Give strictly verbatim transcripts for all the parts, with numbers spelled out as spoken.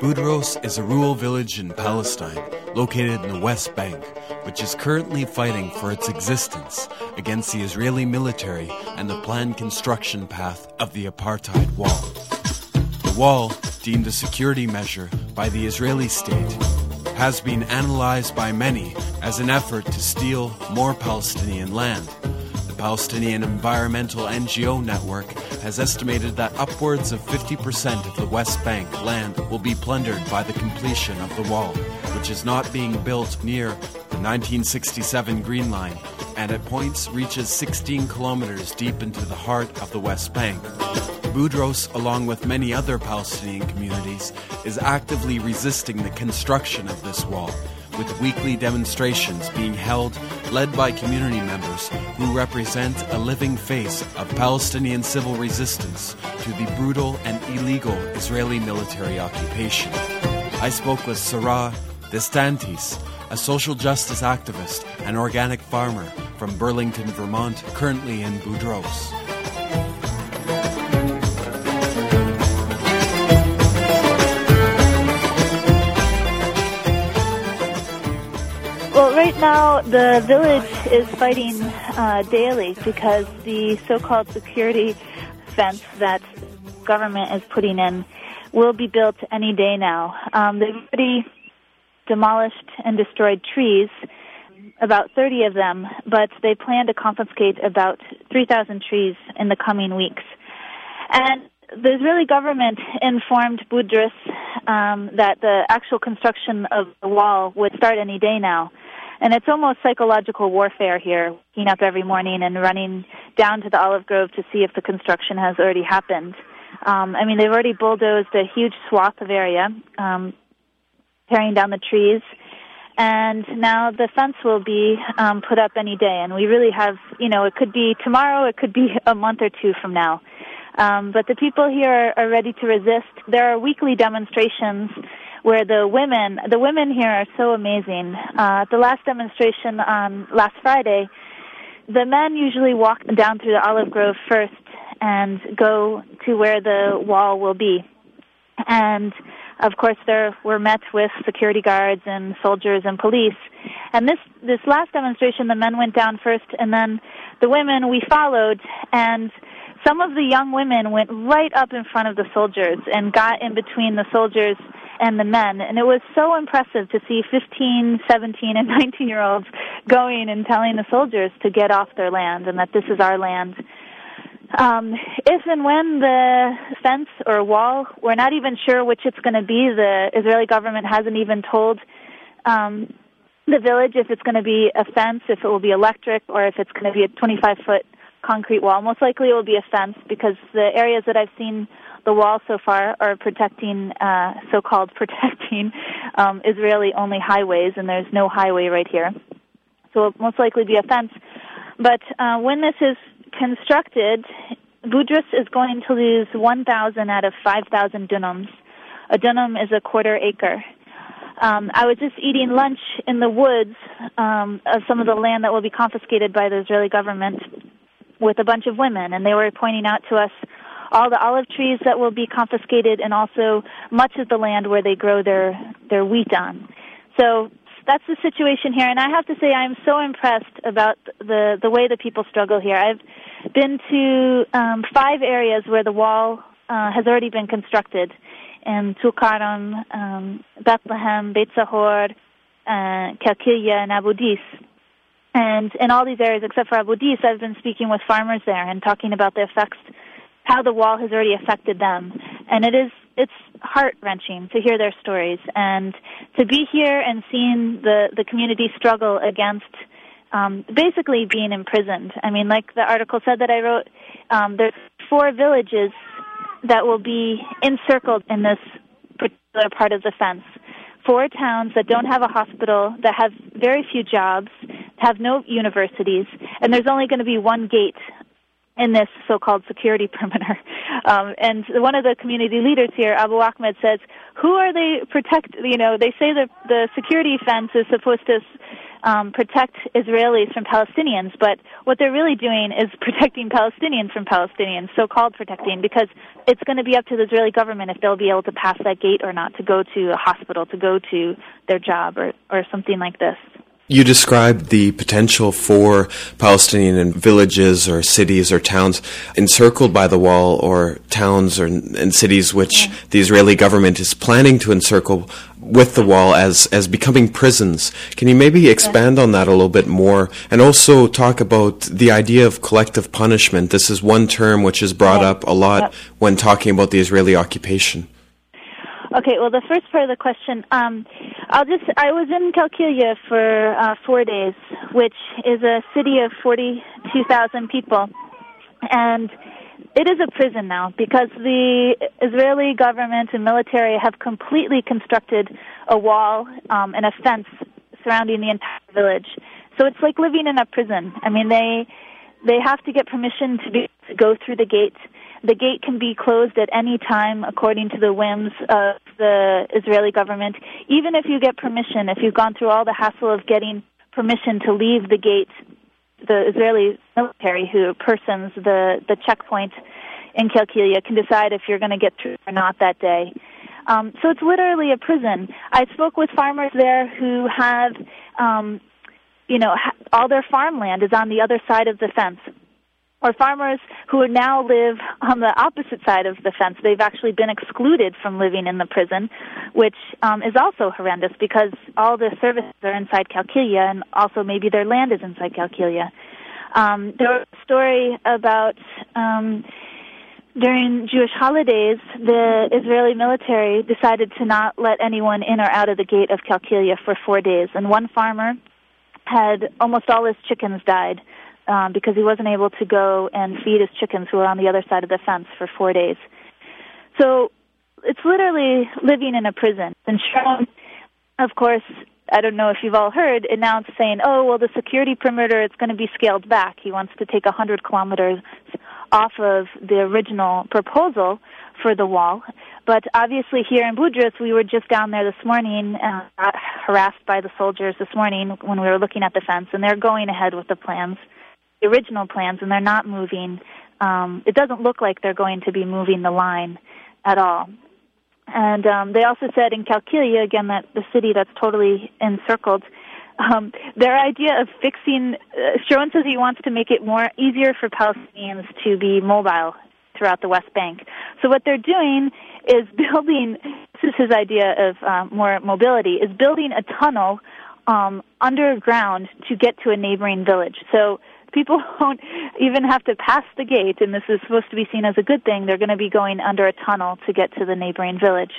Boudros is a rural village in Palestine located in the West Bank, which is currently fighting for its existence against the Israeli military and the planned construction path of the apartheid wall. The wall, deemed a security measure by the Israeli state, has been analyzed by many as an effort to steal more Palestinian land. The Palestinian Environmental N G O Network has estimated that upwards of fifty percent of the West Bank land will be plundered by the completion of the wall, which is not being built near the nineteen sixty-seven Green Line and at points reaches sixteen kilometers deep into the heart of the West Bank. Boudros, along with many other Palestinian communities, is actively resisting the construction of this wall, with weekly demonstrations being held, led by community members who represent a living face of Palestinian civil resistance to the brutal and illegal Israeli military occupation. I spoke with Sarah Destantis, a social justice activist and organic farmer from Burlington, Vermont, currently in Boudros. Well, right now, the village is fighting uh, daily because the so-called security fence that government is putting in will be built any day now. Um, they've already demolished and destroyed trees, about thirty of them, but they plan to confiscate about three thousand trees in the coming weeks. And the Israeli government informed Boudros um, that the actual construction of the wall would start any day now. And it's almost psychological warfare here, waking up every morning and running down to the olive grove to see if the construction has already happened. Um, I mean, they've already bulldozed a huge swath of area, um, tearing down the trees. And now the fence will be um, put up any day. And we really have, you know, it could be tomorrow, it could be a month or two from now. Um, but the people here are, are ready to resist. There are weekly demonstrations where the women, the women here are so amazing. Uh, at the last demonstration on last Friday, the men usually walk down through the olive grove first and go to where the wall will be. And, of course, there we're met with security guards and soldiers and police. And this, this last demonstration, the men went down first, and then the women, we followed, and some of the young women went right up in front of the soldiers and got in between the soldiers and the men. And it was so impressive to see fifteen, seventeen, and nineteen-year-olds going and telling the soldiers to get off their land and that this is our land. Um, if and when the fence or wall, we're not even sure which it's going to be. The Israeli government hasn't even told um, the village if it's going to be a fence, if it will be electric, or if it's going to be a twenty-five-foot concrete wall. Most likely it will be a fence because the areas that I've seen the wall so far are protecting, uh, so-called protecting um, Israeli-only highways, and there's no highway right here. So it will most likely be a fence. But uh, when this is constructed, Boudros is going to lose one thousand out of five thousand dunams. A dunam is a quarter acre. Um, I was just eating lunch in the woods um, of some of the land that will be confiscated by the Israeli government with a bunch of women, and they were pointing out to us all the olive trees that will be confiscated and also much of the land where they grow their, their wheat on. So that's the situation here, and I have to say I'm so impressed about the, the way the people struggle here. I've been to um, five areas where the wall uh, has already been constructed, in Tulkarm, um, Bethlehem, Beit Zahor, uh, Kalkilia, and Abu Dis. And in all these areas, except for Abu Dis, I've been speaking with farmers there and talking about the effects, how the wall has already affected them. And it is, it's heart-wrenching to hear their stories. And to be here and seeing the, the community struggle against um, basically being imprisoned. I mean, like the article said that I wrote, um, there's four villages that will be encircled in this particular part of the fence. Four towns that don't have a hospital, that have very few jobs, have no universities, and there's only going to be one gate in this so-called security perimeter. Um, and one of the community leaders here, Abu Ahmed, says, who are they protect? You know, they say that the security fence is supposed to um, protect Israelis from Palestinians, but what they're really doing is protecting Palestinians from Palestinians, so-called protecting, because it's going to be up to the Israeli government if they'll be able to pass that gate or not, to go to a hospital, to go to their job, or, or something like this. You described the potential for Palestinian villages or cities or towns encircled by the wall, or towns or and cities which yeah. the Israeli government is planning to encircle with the wall as, as becoming prisons. Can you maybe expand yeah. on that a little bit more, and also talk about the idea of collective punishment? This is one term which is brought yeah. up a lot yeah. when talking about the Israeli occupation. Okay, well, the first part of the question, um, I'll just, I was in Qalqilia for uh, four days, which is a city of forty-two thousand people, and it is a prison now because the Israeli government and military have completely constructed a wall um, and a fence surrounding the entire village. So it's like living in a prison. I mean, they they have to get permission to, be, to go through the gate. The gate can be closed at any time according to the whims of the Israeli government. Even if you get permission, if you've gone through all the hassle of getting permission to leave the gate, the Israeli military, who persons the, the checkpoint in Qalqilia, can decide if you're going to get through or not that day. Um, so it's literally a prison. I spoke with farmers there who have, um, you know, ha- all their farmland is on the other side of the fence. Or farmers who now live on the opposite side of the fence. They've actually been excluded from living in the prison, which um, is also horrendous because all the services are inside Qalqilia, and also maybe their land is inside Qalqilia. Um, there was a story about um, during Jewish holidays, the Israeli military decided to not let anyone in or out of the gate of Qalqilia for four days. And one farmer had almost all his chickens died. Um, because he wasn't able to go and feed his chickens who were on the other side of the fence for four days. So it's literally living in a prison. And Sharon, of course, I don't know if you've all heard, announced saying, oh, well, the security perimeter is going to be scaled back. He wants to take one hundred kilometers off of the original proposal for the wall. But obviously here in Budrus, we were just down there this morning, uh, harassed by the soldiers this morning when we were looking at the fence, and they're going ahead with the plans. The original plans, and they're not moving. Um, it doesn't look like they're going to be moving the line at all. And um, they also said in Qalqilia, again, that the city that's totally encircled, um, their idea of fixing, uh, Sharon says he wants to make it more easier for Palestinians to be mobile throughout the West Bank. So what they're doing is building, this is his idea of um, more mobility, is building a tunnel um, underground to get to a neighboring village. So people won't even have to pass the gate, and this is supposed to be seen as a good thing. They're going to be going under a tunnel to get to the neighboring village.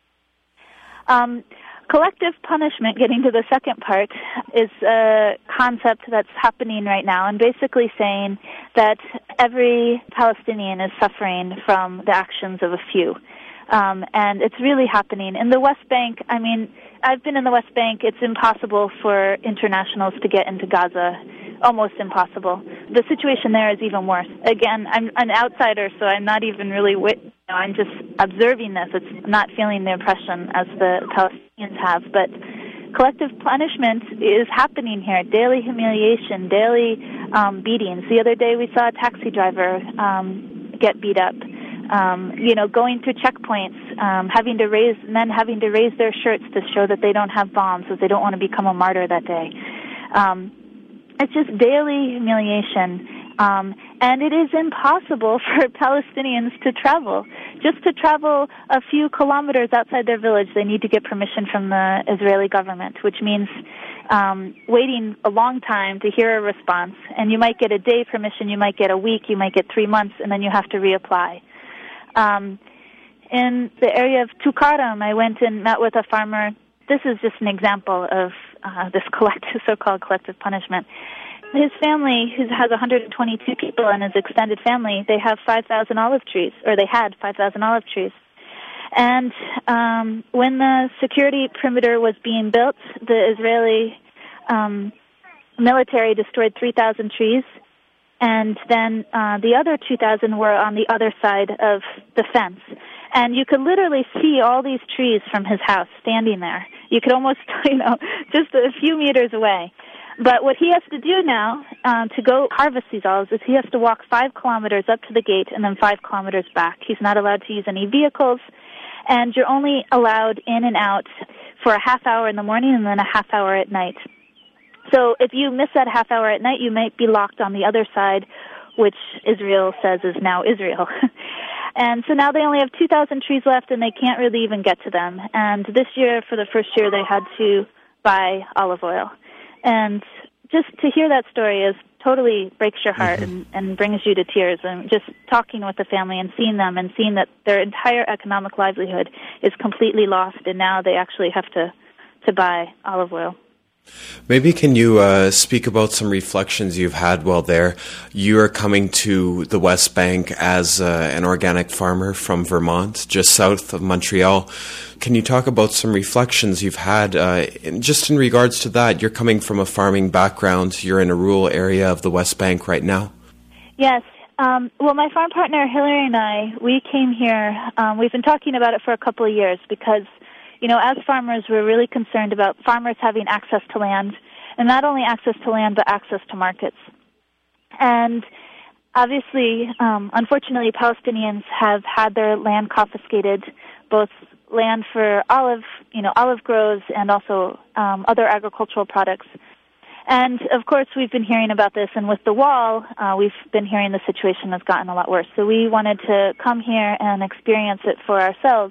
Um, collective punishment, getting to the second part, is a concept that's happening right now, and basically saying that every Palestinian is suffering from the actions of a few. Um, and it's really happening. In the West Bank, I mean, I've been in the West Bank. It's impossible for internationals to get into Gaza. Almost impossible. The situation there is even worse. Again, I'm an outsider, so I'm not even really, wit- you know, I'm just observing this. It's not feeling the oppression as the Palestinians have. But collective punishment is happening here. Daily humiliation, daily um, beatings. The other day we saw a taxi driver um, get beat up. Um, you know, going through checkpoints, um, having to raise, men having to raise their shirts to show that they don't have bombs, because they don't want to become a martyr that day. Um, it's just daily humiliation. Um, and it is impossible for Palestinians to travel. Just to travel a few kilometers outside their village, they need to get permission from the Israeli government, which means um, waiting a long time to hear a response. And you might get a day permission, you might get a week, you might get three months, and then you have to reapply. Um, in the area of Tukaram, I went and met with a farmer. This is just an example of uh, this collective, so-called collective punishment. His family, who has one hundred twenty-two people in his extended family, they have five thousand olive trees, or they had five thousand olive trees. And um, when the security perimeter was being built, the Israeli um, military destroyed three thousand trees. And then uh, the other two thousand were on the other side of the fence. And you could literally see all these trees from his house standing there. You could almost, you know, just a few meters away. But what he has to do now um, to go harvest these olives is he has to walk five kilometers up to the gate and then five kilometers back. He's not allowed to use any vehicles, and you're only allowed in and out for a half hour in the morning and then a half hour at night. So if you miss that half hour at night, you might be locked on the other side, which Israel says is now Israel. And so now they only have two thousand trees left, and they can't really even get to them. And this year, for the first year, they had to buy olive oil. And just to hear that story is totally breaks your heart mm-hmm. and, and brings you to tears. And just talking with the family and seeing them and seeing that their entire economic livelihood is completely lost, and now they actually have to, to buy olive oil. Maybe can you uh, speak about some reflections you've had while there? You are coming to the West Bank as uh, an organic farmer from Vermont, just south of Montreal. Can you talk about some reflections you've had uh, in, just in regards to that? You're coming from a farming background. You're in a rural area of the West Bank right now. Yes. Um, well, my farm partner, Hillary, and I, we came here. Um, we've been talking about it for a couple of years because you know, as farmers, we're really concerned about farmers having access to land, and not only access to land, but access to markets. And obviously, um, unfortunately, Palestinians have had their land confiscated, both land for olive, you know, olive groves and also um, other agricultural products. And, of course, we've been hearing about this, and with the wall, uh, we've been hearing the situation has gotten a lot worse. So we wanted to come here and experience it for ourselves.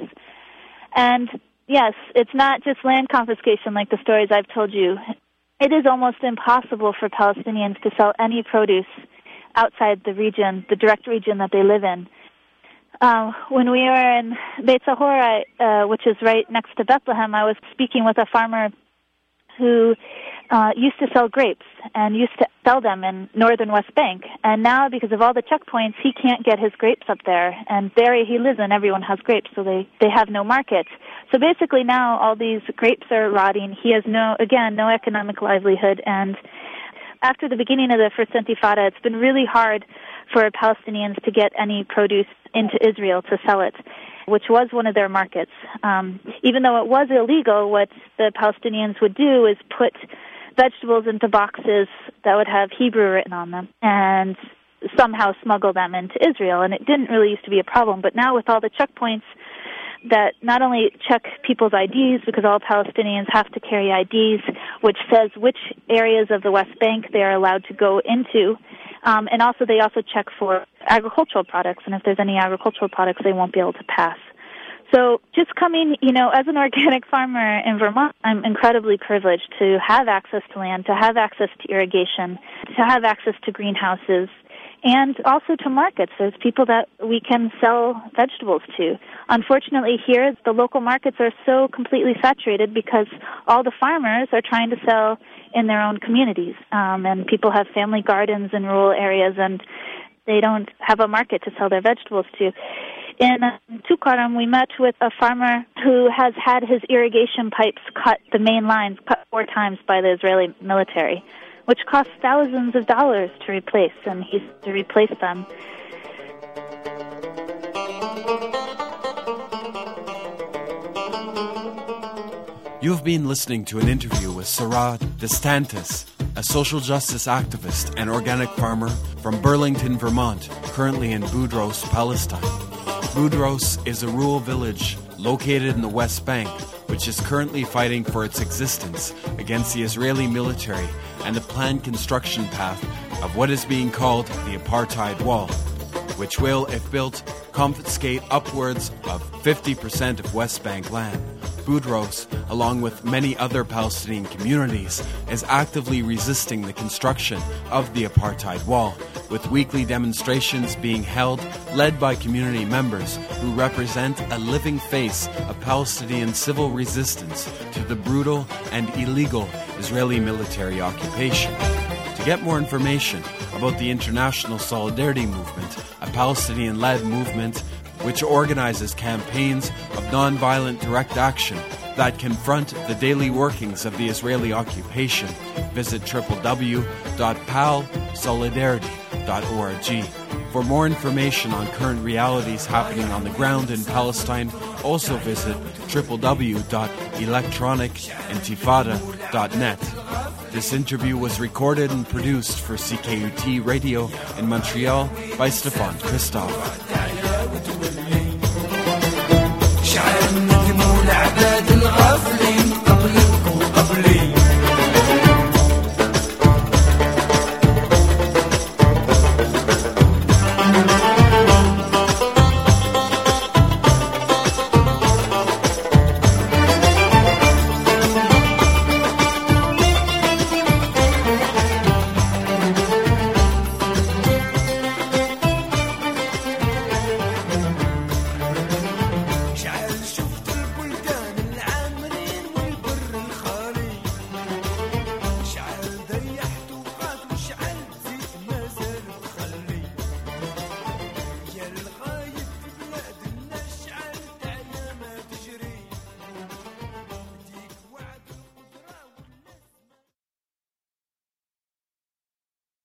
And yes, it's not just land confiscation like the stories I've told you. It is almost impossible for Palestinians to sell any produce outside the region, the direct region that they live in. Uh, when we were in Beit Zahor, uh, which is right next to Bethlehem, I was speaking with a farmer who uh, used to sell grapes and used to sell them in northern West Bank. And now, because of all the checkpoints, he can't get his grapes up there. And there he lives in, everyone has grapes, so they, they have no market. So basically now all these grapes are rotting. He has no, again, no economic livelihood. And after the beginning of the First Intifada, it's been really hard for Palestinians to get any produce into Israel to sell it, which was one of their markets. Um, even though it was illegal, what the Palestinians would do is put vegetables into boxes that would have Hebrew written on them and somehow smuggle them into Israel. And it didn't really used to be a problem. But now with all the checkpoints that not only check people's I Ds, because all Palestinians have to carry I Ds, which says which areas of the West Bank they are allowed to go into, um, and also they also check for agricultural products, and if there's any agricultural products, they won't be able to pass. So just coming, you know, as an organic farmer in Vermont, I'm incredibly privileged to have access to land, to have access to irrigation, to have access to greenhouses, and also to markets. There's people that we can sell vegetables to. Unfortunately, here, the local markets are so completely saturated because all the farmers are trying to sell in their own communities. Um, and people have family gardens in rural areas, and they don't have a market to sell their vegetables to. In Tukaram, we met with a farmer who has had his irrigation pipes cut, the main lines, cut four times by the Israeli military, which costs thousands of dollars to replace, and he's to replace them. You've been listening to an interview with Sarah DeSantis, a social justice activist and organic farmer from Burlington, Vermont, currently in Boudros, Palestine. Boudros is a rural village located in the West Bank, which is currently fighting for its existence against the Israeli military and the planned construction path of what is being called the Apartheid Wall, which will, if built, confiscate upwards of fifty percent of West Bank land. Boudros, along with many other Palestinian communities, is actively resisting the construction of the Apartheid Wall, with weekly demonstrations being held, led by community members who represent a living face of Palestinian civil resistance to the brutal and illegal Israeli military occupation. To get more information about the International Solidarity Movement, a Palestinian-led movement which organizes campaigns of nonviolent direct action that confront the daily workings of the Israeli occupation, visit w w w dot pal solidarity dot org. For more information on current realities happening on the ground in Palestine, also visit w w w dot electronic intifada dot net. This interview was recorded and produced for C K U T Radio in Montreal by Stéphane Christophe.